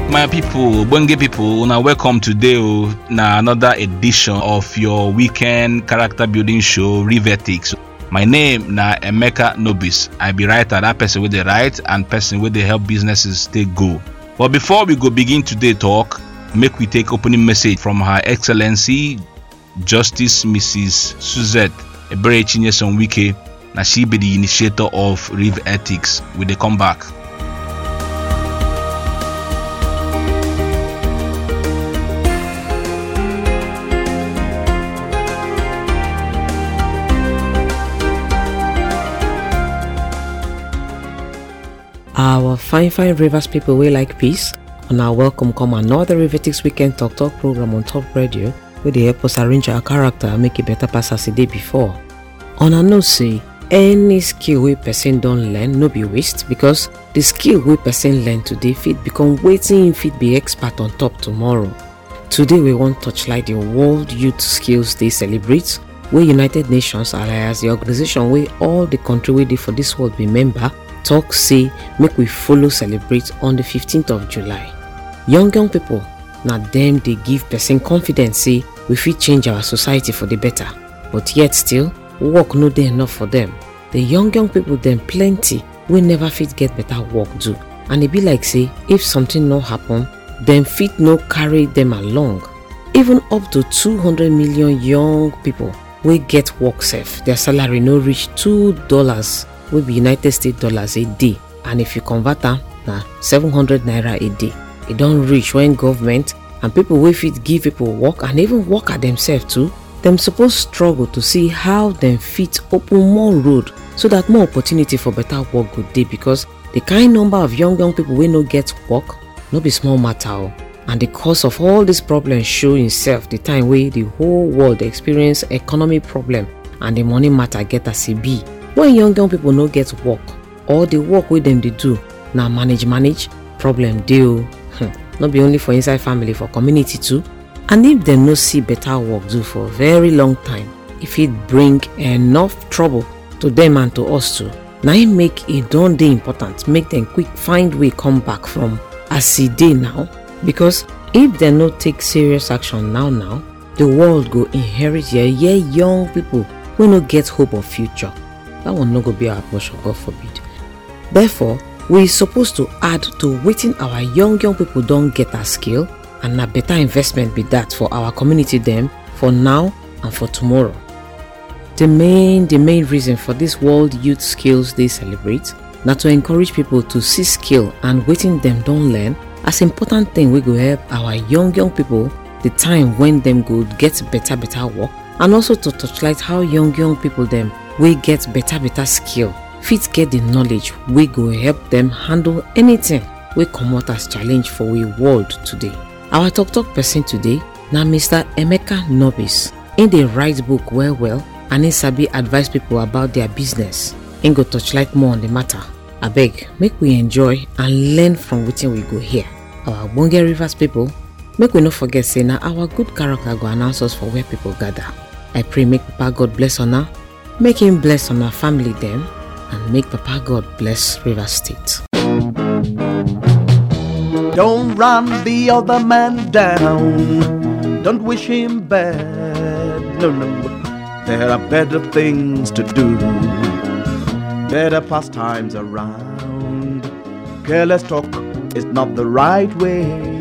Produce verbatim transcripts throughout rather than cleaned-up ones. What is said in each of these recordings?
My people, Bonge people, now welcome today to another edition of your weekend character building show, Rivetix. My name na Emeka Nobis. I be writer, that person with the right and person with the help businesses stay go. But before we go begin today talk, make we take opening message from Her Excellency Justice Missus Suzette Ebere Chinyeson Wike. Now she be the initiator of Rivetix. We dey come back. Our fine fine Rivers people we like peace, and our welcome come another Rivetix weekend talk talk program on Top Radio where they help us arrange our character and make it better pass as the day before. On a no say any skill we person don't learn no be waste, because the skill we person learn today fit become waiting fit be expert on top tomorrow. Today we want touchlight the World Youth Skills Day celebrate, where United Nations alias the organization where all the country we dey for this world be member talk say make we follow celebrate on the fifteenth of July. Young young people, na them they give person confidence say we fit change our society for the better, but yet still work no dey enough for them. The young young people them plenty we never fit get better work do, and it be like say if something no happen, them fit no carry them along. Even up to two hundred million young people we get work safe, their salary no reach two dollars. Will be United States dollars a day, and if you convert them na seven hundred naira a day. It don't reach when government and people wey fit give people work and even work at themselves too, them suppose struggle to see how them fit open more road so that more opportunity for better work good day, because the kind number of young young people wey no get work no be small matter. And the cause of all these problems show itself the time wey the whole world experience economic problem and the money matter get as e be. When young young people no get work, or the work with them they do now manage manage, problem deal. Hmm. Not be only for inside family, for community too. And if they no see better work do for a very long time, if it bring enough trouble to them and to us too, now it make it don't dey important, make them quick find way come back from as e dey now. Because if they no take serious action now now, the world go inherit yeah yeah young people who no get hope of future. That one no go be our portion, God forbid. Therefore, we supposed to add to waiting our young young people don't get a skill, and a better investment be that for our community them for now and for tomorrow. The main the main reason for this World Youth Skills Day celebrate now to encourage people to see skill and waiting them don't learn as important thing we go help our young young people the time when them go get better better work, and also to touchlight how young young people them we get better better skill fit get the knowledge we go help them handle anything we come out as challenge for we world today. Our talk talk person today now Mister Emeka Nobis. In the write book well well and in sabi advise people about their business. In go touchlight more on the matter. I beg make we enjoy and learn from wetin we go here. Our Bonge Rivers people, make we not forget say now our good character go announce us for where people gather. I pray make Papa God bless honor, make him bless on our family them, and make Papa God bless Rivers State. Don't run the other man down, don't wish him bad, no, no. There are better things to do, better pastimes around. Careless talk is not the right way.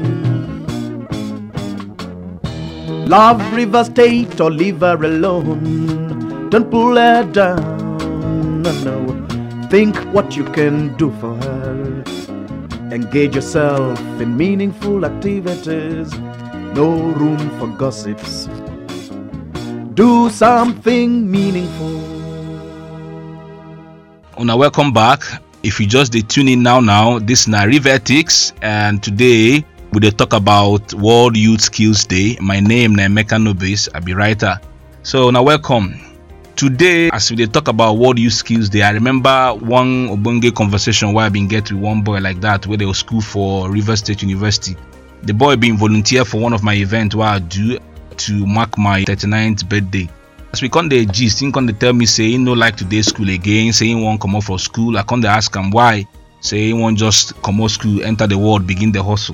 Love River State or leave her alone, don't pull her down, no, no. Think what you can do for her. Engage yourself in meaningful activities. No room for gossips. Do something meaningful. Una welcome back. If you just dey tune in now now, this na Rivetix, and today we dey talk about World Youth Skills Day. My name na Emeka Nobis. I be writer. So now welcome. Today, as we dey talk about World Youth Skills Day, I remember one Obonge conversation where I been get with one boy like that, where they was school for Rivers State University. The boy been volunteer for one of my events where I do to mark my thirty-ninth birthday. As we come the gist, he come to tell me say he no like today school again, say he won't come out from school. I come to ask him why, say he won't just come out school, enter the world, begin the hustle.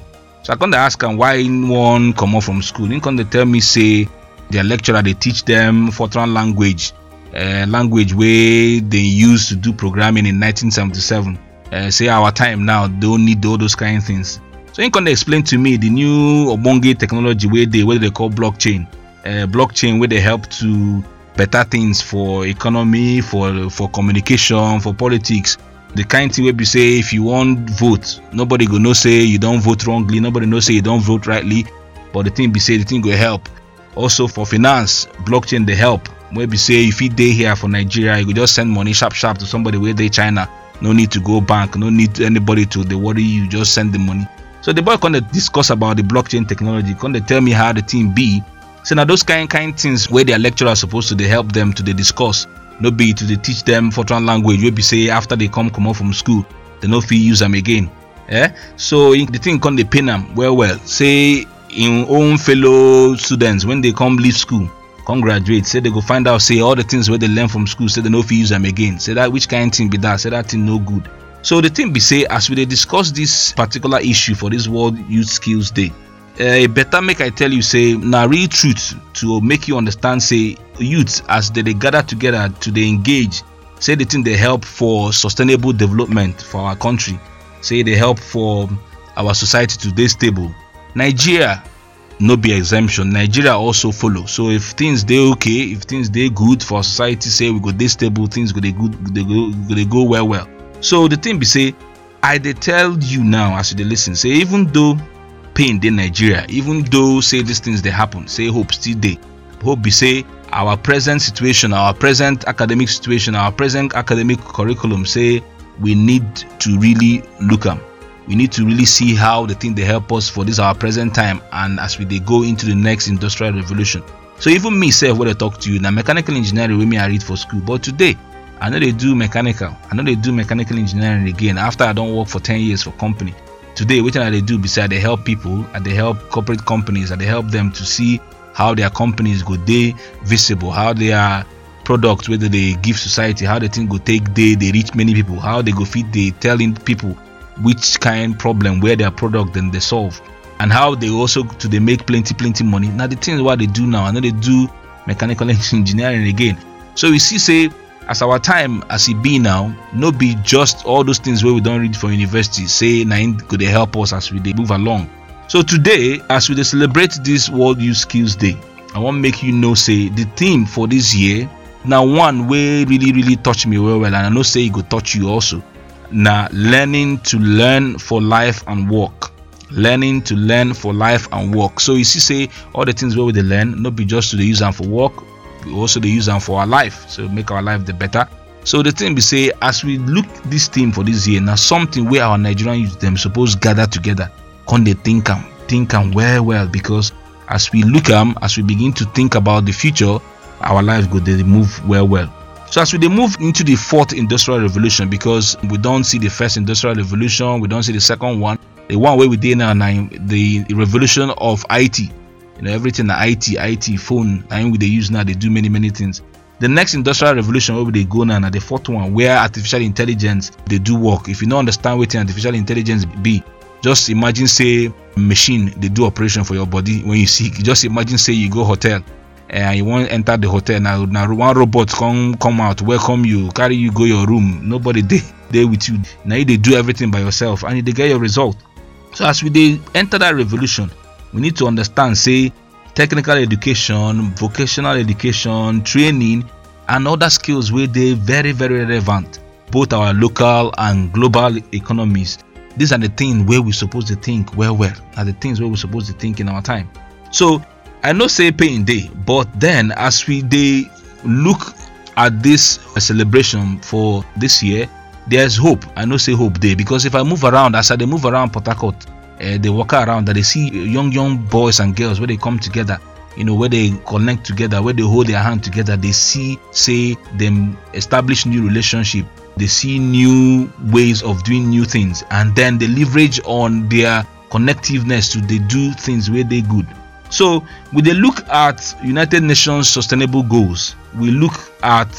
So I come to ask am why one come out from school. He come to tell me say their lecturer they teach them Fortran language, uh, language where they used to do programming in nineteen seventy-seven. Uh, say our time now don't need all those kind of things. So he come to explain to me the new Obonge technology where they where they call blockchain, uh, blockchain where they help to better things for economy, for for communication, for politics. The kind thing where we say if you want vote, nobody go no say you don't vote wrongly, nobody no say you don't vote rightly, but the thing be say the thing go help. Also for finance, blockchain they help. Where we say if you day here for Nigeria, you go just send money sharp sharp to somebody where they China. No need to go bank, no need anybody to they worry you, just send the money. So the boy come to discuss about the blockchain technology, come to tell me how the thing be. So now those kind kind things where their lecturer are supposed to they help them to they discuss. No be to they teach them Fortran language where be say after they come come out from school, they no fee use them again. Eh? So the thing come they pin them well well. Say in own fellow students when they come leave school, come graduate, say they go find out say all the things where they learn from school, say they no fee use them again. Say that which kind of thing be that? Say that thing no good. So the thing be say as we they discuss this particular issue for this World Youth Skills Day. Uh, better make I tell you say now real truth to make you understand say youth as they, they gather together to they engage, say the thing they help for sustainable development for our country, say they help for our society to stay stable. Nigeria no be exemption, Nigeria also follow. So if things they okay, if things they good for society, say we go they stable, things go they good, they go they go well well. So the thing be say I they tell you now as they listen, say even though pain in Nigeria, even though say these things they happen, say hope still day. Hope be say our present situation, our present academic situation, our present academic curriculum, say we need to really look at. We need to really see how the thing they help us for this our present time and as we they go into the next industrial revolution. So even me say when I talk to you now, mechanical engineering with me I read for school, but today I know they do mechanical. I know they do mechanical engineering again after I don't work for ten years for company. Today, what they do besides they help people and they help corporate companies and they help them to see how their companies go day visible, how their products, whether they give society, how the thing go take day, they reach many people, how they go feed they telling people which kind problem where their product then they solve, and how they also to they make plenty plenty money. Now the things what they do now, and then they do mechanical engineering again. So we see say as our time as it be now, no be just all those things where we don't read for university, say nine could they help us as we they move along. So today, as we they celebrate this World Youth Skills Day, I want to make you know say the theme for this year, now one way really really touch me well well, and I know say it go touch you also. Now learning to learn for life and work. Learning to learn for life and work. So you see say all the things where we they learn, not be just to the use them for work, we also they use them for our life, so make our life the better. So the thing we say as we look this theme for this year, now something where our Nigerian youth them suppose gather together, can they think them, think them well well, because as we look them, as we begin to think about the future, our life go they move well well. So as we they move into the fourth industrial revolution, because we don't see the first industrial revolution, we don't see the second one, the one where we did now, now the revolution of I T. You know, everything the I T, I T, phone, and we they use now, they do many, many things. The next industrial revolution where they go now, now the fourth one, where artificial intelligence they do work. If you don't understand what artificial intelligence be, just imagine say machine they do operation for your body when you sick. Just imagine say you go hotel and you want to enter the hotel now. Now one robot come come out, welcome you, carry you go your room. Nobody they there with you. Now you they do everything by yourself and they get your result. So as we they enter that revolution, we need to understand say technical education, vocational education, training, and other skills where they very very relevant, both our local and global economies. These are the things where we're supposed to think well well, are the things where we're supposed to think in our time. So I know say pain day, but then as we they look at this celebration for this year, there's hope. I know say hope day, because if I move around, as I they move around Port Harcourt, uh, they walk around that they see young young boys and girls where they come together, you know, where they connect together, where they hold their hand together, they see say them establish new relationship, they see new ways of doing new things, and then they leverage on their connectiveness to they do things where they good. So when they look at United Nations sustainable goals, we look at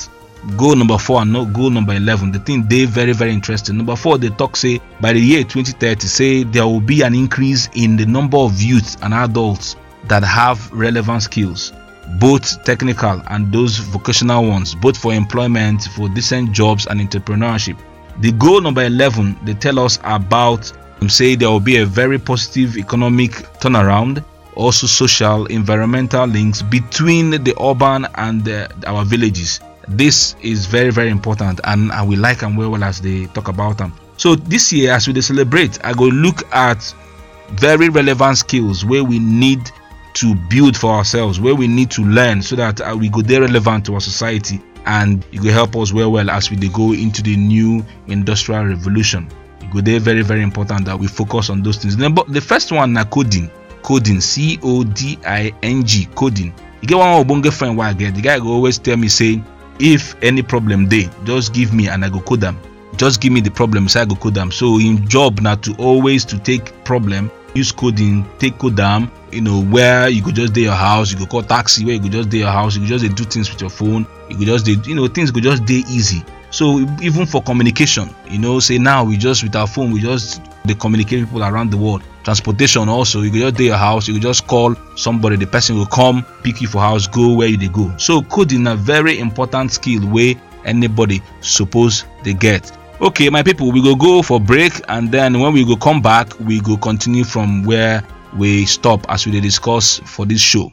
goal number four and not goal number eleven. The thing they very very interesting. Number four, they talk say by the year twenty thirty, say there will be an increase in the number of youth and adults that have relevant skills, both technical and those vocational ones, both for employment, for decent jobs and entrepreneurship. The goal number eleven, they tell us about, um, say there will be a very positive economic turnaround, also social, environmental links between the urban and the, our villages. This is very very important, and I will like them well well as they talk about them. So this year, as we celebrate, I go look at very relevant skills where we need to build for ourselves, where we need to learn so that uh, we go there relevant to our society, and it will help us well well as we they go into the new industrial revolution. It go there very very important that we focus on those things. Then, but the first one na coding. Coding, C O D I N G, coding. You get one obonge friend why I get. The guy go always tell me say, if any problem dey, just give me and I go code them. Just give me the problem, so I go code them. So in job now to always to take problem, use coding, take code them. You know, where you could just do your house, you could call taxi, where you could just do your house, you could just do things with your phone, you could just do, you know, things could just do easy. So even for communication, you know, say now we just with our phone, we just they communicate people around the world. Transportation also, you could just do your house, you could just call somebody, the person will come, pick you for house, go where you they go. So coding a very important skill where anybody suppose they get. Okay, my people, we go go for break, and then when we go come back, we go continue from where we stop as we discuss for this show.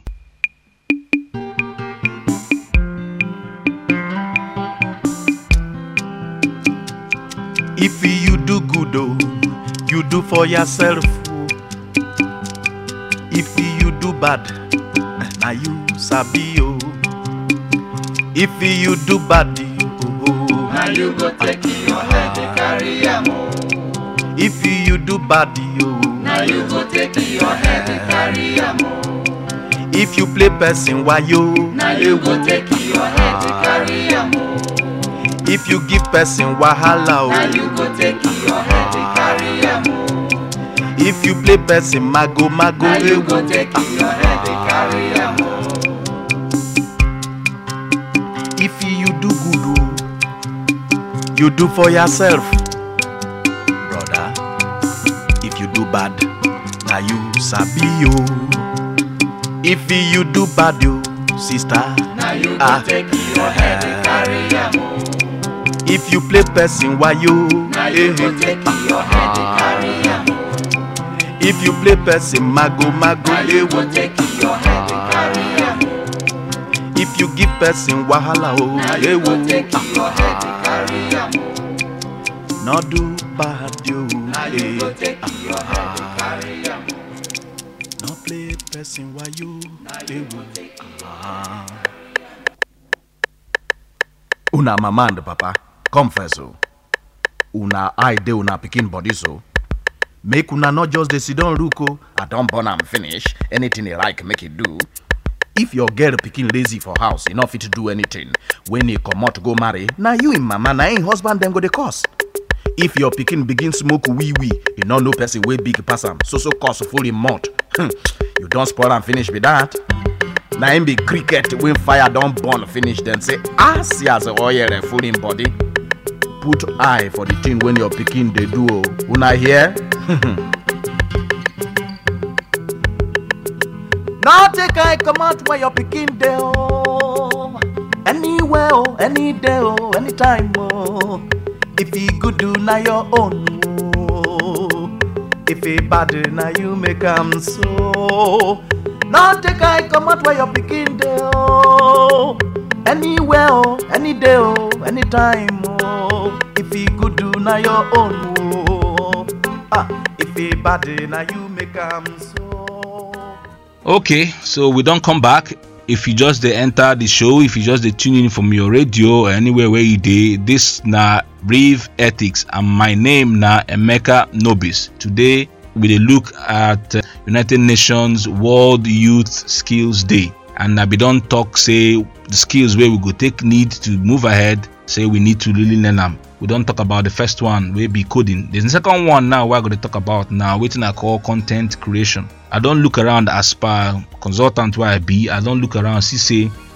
If you do good, oh, you do for yourself. If you do bad, now you sabi oh. If you do bad, oh, now you go take your head and carry am oh. If you do bad, oh, now you go take your head and carry am oh. If you play person why you, now you go take your head and carry am oh. If you give person wahala, now you go take your head and carry am oh. If you play person mago mago, now you go take your head and carry am oh. If you do good, oh, you do for yourself, brother. If you do bad, now you sabi oh. If you do bad, oh, sister, now you go ah, take your head and carry am oh. If you play person why you, now you go take your head and carry am oh. If you play person mago mago, now you go take your head and carry am oh. If you give person wahala, oh, now you go take your head and carry am oh. no do bad, you, now you go take your head and carry am oh. no play person why you, now you go take ah. Una mama and papa, come first oh. Una I de una pikin body so. Make una not just the sit down ruko. I don't burn am finish. Anything you like, make it do. If your girl pikin lazy for house, you not fit to do anything. When you come out to go marry, now you in mama, now in husband then go the cost. If your pikin begin smoke wee wee, you not know person way big pass am, so so cost full in mouth. You don't spoil and finish with that. Now him be cricket when fire don't burn finish, then say ah see as the oil and full in body. Put eye for the thing when your pikin they do. Una hear? Now take I come out where your pikin dey oh. Anywhere oh, any day oh, anytime oh. If he good do na your own oh. If he bad na you make am so. Now take I come out where your pikin dey oh. Anywhere oh, any day oh, anytime oh. If he good do na your own oh. Ah, if he bad na you make am so. Okay, so we don't come back. If you just they enter the show, if you just they tune in from your radio or anywhere where you did, this na Rev Ethics and my name na Emeka Nobis. Today we dey look at uh, United Nations World Youth Skills Day, and I be don't talk say the skills where we go take need to move ahead. Say we need to really learn them. We don't talk about the first one, we be coding. The second one now we're going to talk about now, waiting I call content creation. I don't look around as per consultant where I be. I don't look around see say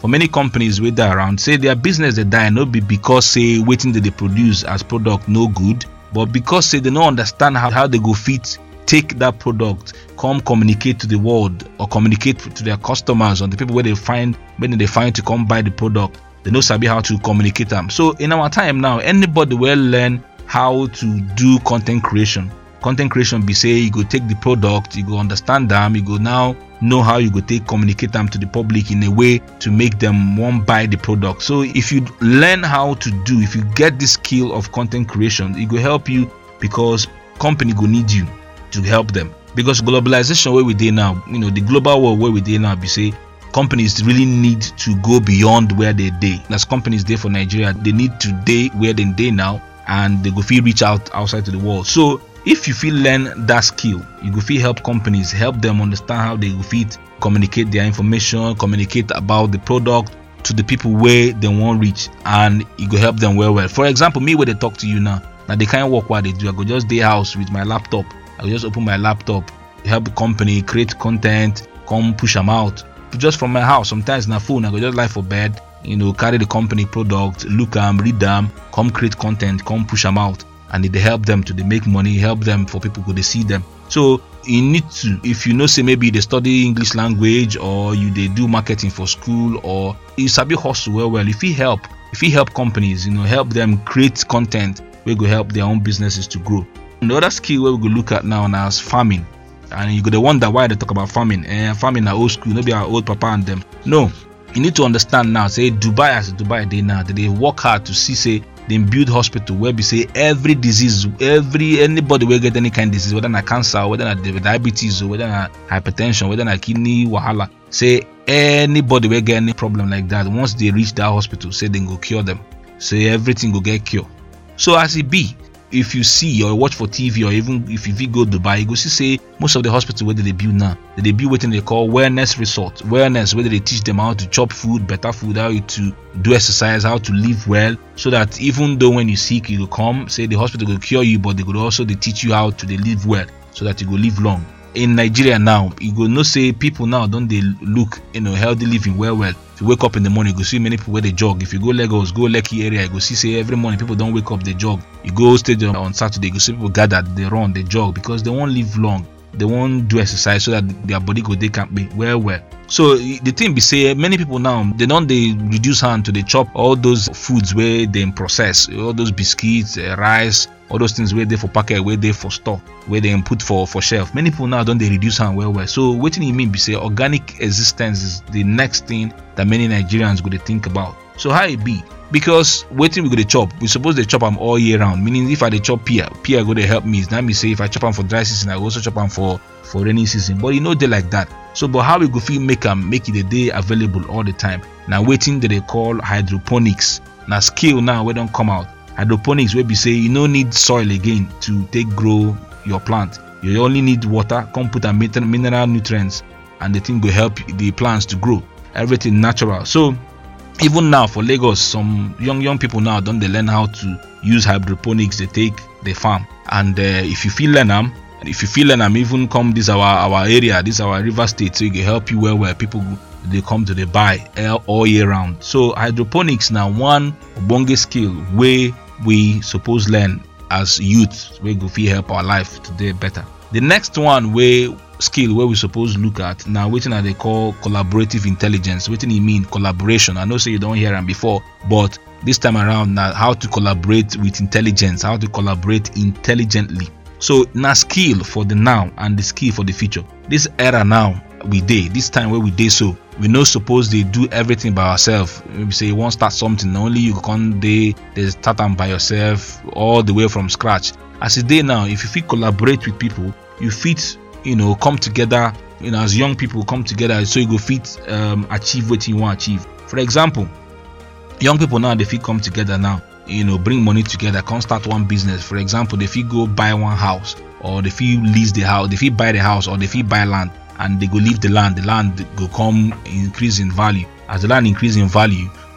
for many companies wey dey around, say their business dey die no be because say wetin dey dey produce as product no good, but because say they no understand how, how they go fit take that product come communicate to the world or communicate to their customers or the people where they find when they find to come buy the product. They no sabi how to communicate them. So in our time now, anybody will learn how to do content creation. Content creation be say you go take the product, you go understand them, you go now know how you go take communicate them to the public in a way to make them want buy the product. So if you learn how to do, if you get this skill of content creation, it will help you because company go need you to help them. Because globalization where we dey now, you know, the global world where we dey now, be say companies really need to go beyond where they dey. As companies dey for Nigeria, they need to dey where they dey now, and they go feel reach out outside to the world. So if you feel learn that skill, you go feel help companies, help them understand how they go fit communicate their information, communicate about the product to the people where they want reach, and you go help them well well. For example, me where they talk to you now, now they can't work what they do. I go just dey house with my laptop. I go just open my laptop, help the company create content, come push them out just from my house. Sometimes na phone, I go just lie for bed, you know, carry the company product, look them, read them, come create content, come push them out, and they help them to they make money, help them for people who they see them. So you need to, if you know say maybe they study English language or you they do marketing for school or you sabi hustle well well, if you help, if you help companies, you know, help them create content, we go help their own businesses to grow. The other skill where we go look at now now is farming. And you go wonder why they talk about farming. Eh, farming are old school, maybe our old papa and them. No, you need to understand now. Say Dubai as Dubai they now they work hard to see say they build hospital where we say every disease, every anybody will get any kind of disease, whether na cancer, whether na diabetes, or whether na hypertension, whether na kidney wahala. Say anybody will get any problem like that. Once they reach that hospital, say they go cure them. Say everything will get cured. So as it be, if you see or watch for T V or even if you go to Dubai, you go see say most of the hospitals where they build now, they build what they call wellness resort. Wellness where they teach them how to chop food, better food, how to do exercise, how to live well, so that even though when you sick, you will come, say the hospital will cure you, but they could also they teach you how to they live well, so that you will live long. In Nigeria now, you go no say people now don't they look, you know, healthy living well well. If you wake up in the morning, you go see many people where they jog. If you go Lagos, go Lekki area, you go see say every morning people don't wake up, they jog. You go stadium on Saturday, you go see people gathered, they run, they jog, because they won't live long. They won't do exercise so that their body go they can't be well well. So the thing be say many people now they don't they reduce hand to they chop all those foods where they process, all those biscuits, uh, rice, all those things where they for packet, where they for store, where they put for for shelf. Many people now don't they reduce hand well well. So what do you mean be say organic existence is the next thing that many Nigerians go to think about. So how it be? Because waiting we go to chop, we suppose they chop them all year round. Meaning if I they chop pear, pear go to help me. Now me say if I chop them for dry season, I also chop them for for rainy season. But you know they like that. So but how we go feel make them make it a day available all the time. Now waiting that they call hydroponics. Now skill now we don't come out. Hydroponics where we say you no need soil again to take grow your plant. You only need water, come put a mineral nutrients, and the thing will help the plants to grow. Everything natural. So even now for Lagos, some young young people now don't they learn how to use hydroponics. They take the farm, and uh, if you feel learn them, if you feel learn them, even come this our our area, this our river state, so it can help you well where people they come to the buy all year round. So hydroponics now one bonge skill where we suppose learn as youth, we go feel help our life today better. The next one where skill where we suppose look at now, which now they call collaborative intelligence. What do you mean collaboration? I know say you don't hear them before, but this time around now how to collaborate with intelligence, how to collaborate intelligently. So now skill for the now and the skill for the future. This era now we day, this time where we day, so we no suppose they do everything by ourselves. Maybe say you want to start something, only you can they they start them by yourself all the way from scratch. As a day now, if you fit collaborate with people, you fit, you know, come together, you know, as young people come together, so you go fit um, achieve what you want to achieve. For example, young people now they fit come together now, you know, bring money together, come start one business. For example, they fit go buy one house, or they fit lease the house, they fit buy the house, or they fit buy land, and they go leave the land. The land go come increase in value. As the land increase in value,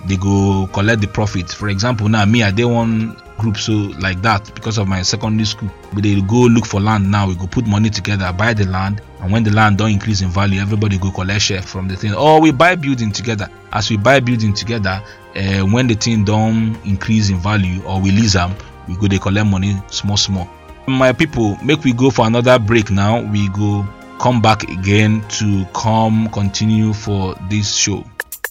they go collect the profit. For example, now me I dey one group so like that because of my secondary school. But they go look for land now. We go put money together, buy the land, and when the land don't increase in value, everybody go collect share from the thing. Or we buy building together. As we buy building together, uh, when the thing don't increase in value or we lease them, we go they collect money small small. My people, make we go for another break now. We go come back again to come continue for this show.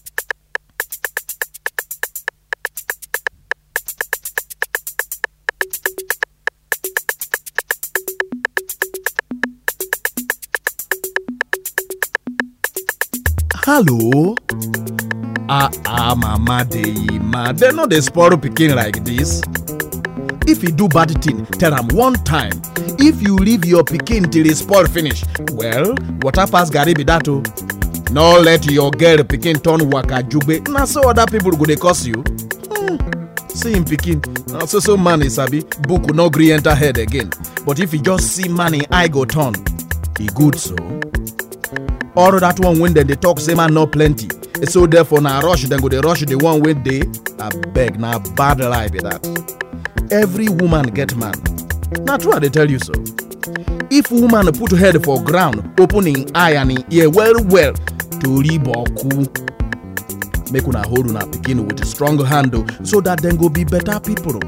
Hello? Ah, ah, mama dey, ma, they no dey spoil pikin like this. If you do bad thing, tell am one time. If you leave your pikin till e spoil finish, well, water pass garri be that o. No let your girl pikin turn waka jugbe, na so other people go dey curse you. Hmm. See him pikin, na so so man e sabi, book no gree enter head again. But if you just see man e eye go turn, e good so. All that one when dem dey talk say man no plenty, so therefore na rush dem go dey rush the one wey dey. Abeg, na bad lie be that. Every woman get man. Na true I dey tell you so. If woman put head for ground, open im eye and im ear well well, tori boku. Make una hold una pikin with a strong hand so that dem go be better people.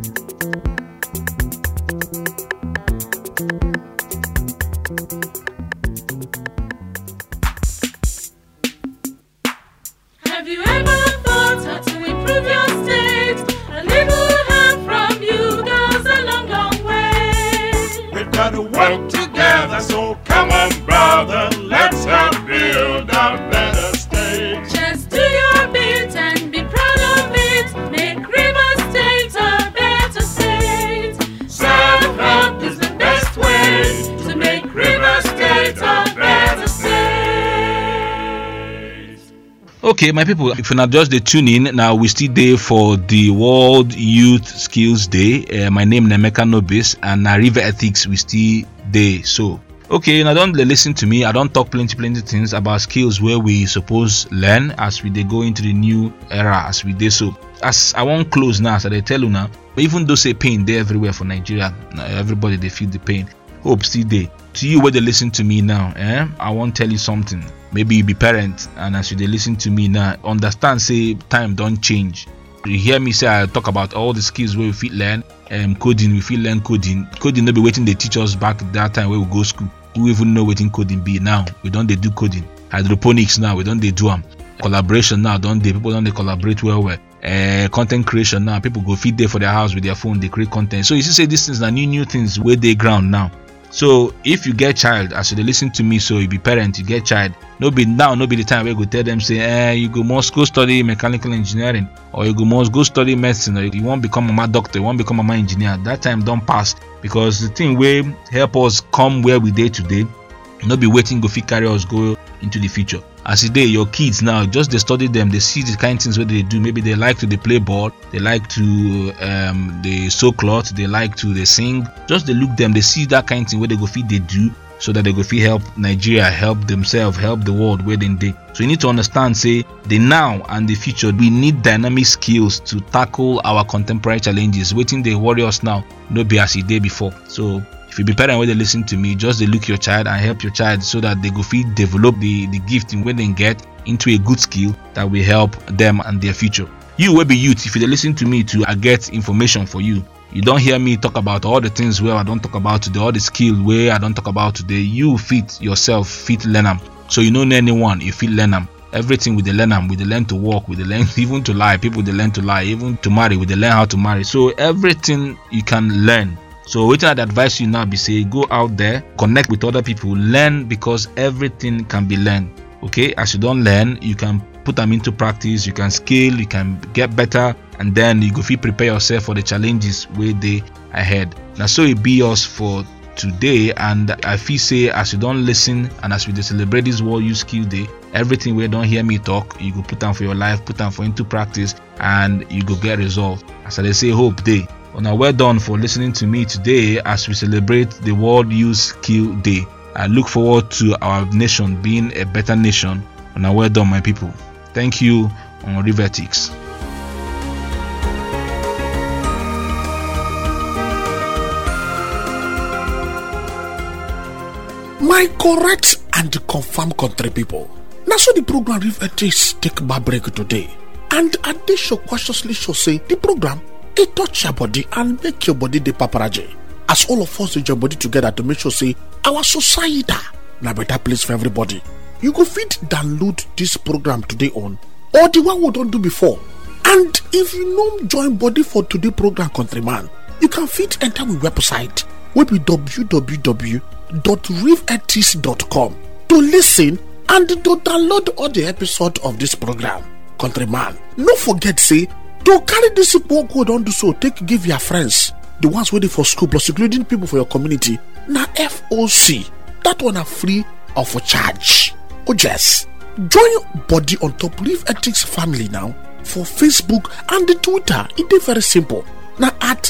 Have you ever thought how to improve your state? A little help from you goes a long, long way. We've got to work together, so come on, brother, let's help build a better state. Just do your bit and be proud of it. Make River State a better state. Self-help is the best way to make River State a better state. Okay, my people, if you're not just the tune in, now we still there for the World Youth Skills Day. Uh, my name is Nemeka Nobis, and uh, River Ethics we still there. So, okay, now don't listen to me. I don't talk plenty, plenty things about skills where we suppose learn as we they go into the new era as we did. So, as I won't close now, so they tell you now. Even though say pain there everywhere for Nigeria, everybody they feel the pain. Hope still there. To you where they listen to me now, eh? I want to tell you something. Maybe you be parent, and as you they listen to me now, understand say time don't change. You hear me say I talk about all the skills where we fit learn, um, coding, we fit learn coding. Coding no be waiting they teach us back that time where we go school. We even know waiting coding be now. We don't they do coding. Hydroponics now, we don't they do them. Collaboration now, don't they? People don't they collaborate well well. Uh, content creation now, people go feed there for their house with their phone, they create content. So you see say these things are new new things where they ground now. So if you get child, as they listen to me, so you be parent, you get child, no be now, no be the time where you go tell them say, eh, you go must go study mechanical engineering, or you go must go study medicine, or you won't become a mama doctor, you won't become a mama engineer. That time don't pass, because the thing will help us come where we dey today, no be waiting go fit carry us go into the future. As today, your kids now, just they study them, they see the kind of things what they do. Maybe they like to they play ball, they like to um they sew cloth, they like to they sing. Just they look them, they see that kind of thing where they go fit they do, so that they go fit help Nigeria, help themselves, help the world where they dey. So you need to understand, say the now and the future, we need dynamic skills to tackle our contemporary challenges. Waiting they worry us now, no be as it day before. So if you be parent where they listen to me, just they look your child and help your child so that they go fit develop the, the gift in when they get into a good skill that will help them and their future. You will be youth, if you listen to me to I get information for you. You don't hear me talk about all the things where I don't talk about today, all the skill where I don't talk about today. You fit yourself, fit learn them. So you don't know anyone, you fit learn them. Everything with the learn them, with the learn to walk, with the learn even to lie. People they learn to lie, even to marry, with the learn how to marry. So everything you can learn. So what I'd advise you now be say go out there, connect with other people, learn, because everything can be learned. Okay, as you don't learn, you can put them into practice, you can scale, you can get better, and then you go fit prepare yourself for the challenges where they ahead. Now so it be us for today, and I feel say as you don't listen and as we celebrate this World Youth Skill Day, everything where you don't hear me talk, you go put them for your life, put them for into practice, and you go get results. As I say, hope day. Well, now well done for listening to me today as we celebrate the World Youth Skill Day. I look forward to our nation being a better nation. And now well done, my people. Thank you. on Rivetix. My correct and confirmed country people. Now so the program Rivetix take my break today. And I did show cautiously show say the program it touch your body and make your body the paparaje. As all of us join body together to make sure say our society na better place for everybody. You go fit download this program today on or the one we don't do before. And if you no join body for today program countryman, you can fit enter my website will be w w w dot rivetix dot com to listen and to download all the episode of this program. Countryman, no forget say to carry this book go on do so take give your friends, the ones waiting for school plus including people for your community. Na F O C, that one are free or for charge. Oh yes, join body on top Rivetix family now for Facebook and the Twitter. It is very simple. Now at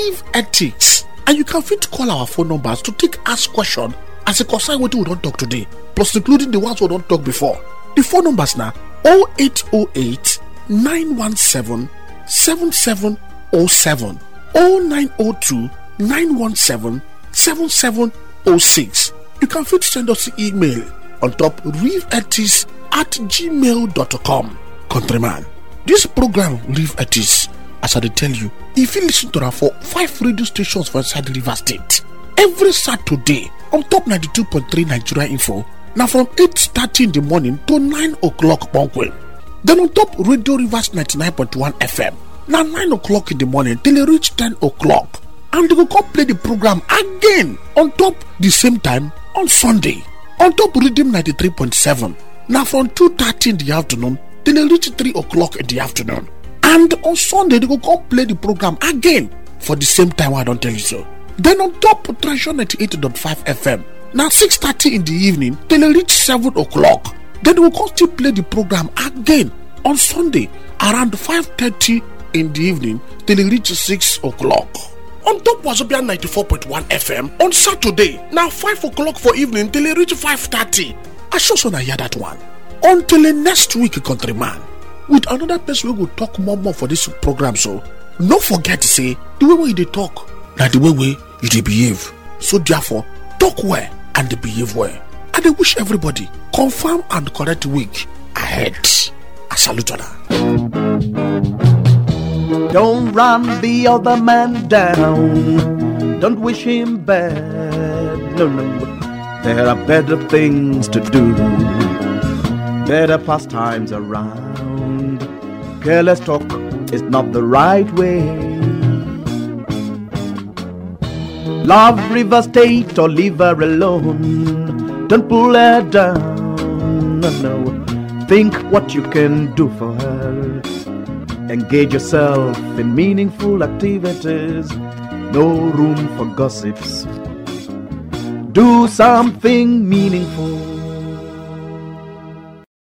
Rivetix, and you can fit call our phone numbers to take ask question as a concern what we don't talk today, plus including the ones we don't talk before. The phone numbers now oh eight oh eight, nine one seven, seven seven oh seven, oh nine oh two, nine one seven, seven seven oh six. You can fit send us an email on top rivetix at gmail dot com. Countryman, this program Rivetix, as I tell you, if you listen to them for five radio stations for inside River State every Saturday on top ninety-two point three Nigeria Info, now from eight thirty in the morning to nine o'clock Bonkway. Then on top Radio Rivers ninety-nine point one F M, now nine o'clock in the morning till it reach ten o'clock. And they will come play the program again on top the same time on Sunday. On top Rhythm ninety-three point seven, now from two thirty in the afternoon till it reach three o'clock in the afternoon. And on Sunday they will come play the program again for the same time I don't tell you so. Then on top Treasure ninety-eight point five F M, now six thirty in the evening till it reach seven o'clock. Then they will come still play the program again on Sunday around five thirty in the evening till it reach six o'clock. On top Wazobia ninety-four point one F M on Saturday, now five o'clock for evening till it reach five thirty. I sure so na hear that one. Until next week, countryman, with another person we will talk more more for this program. So no forget to say the way we they talk, like the way we you they behave. So therefore, talk well and behave well. And I wish everybody confirm and correct week ahead. I salute you. Don't run the other man down. Don't wish him bad. No, no. There are better things to do. Better pastimes around. Careless talk is not the right way. Love River State or leave her alone. Don't pull her down. No, no. Think what you can do for her. Engage yourself in meaningful activities. No room for gossips. Do something meaningful.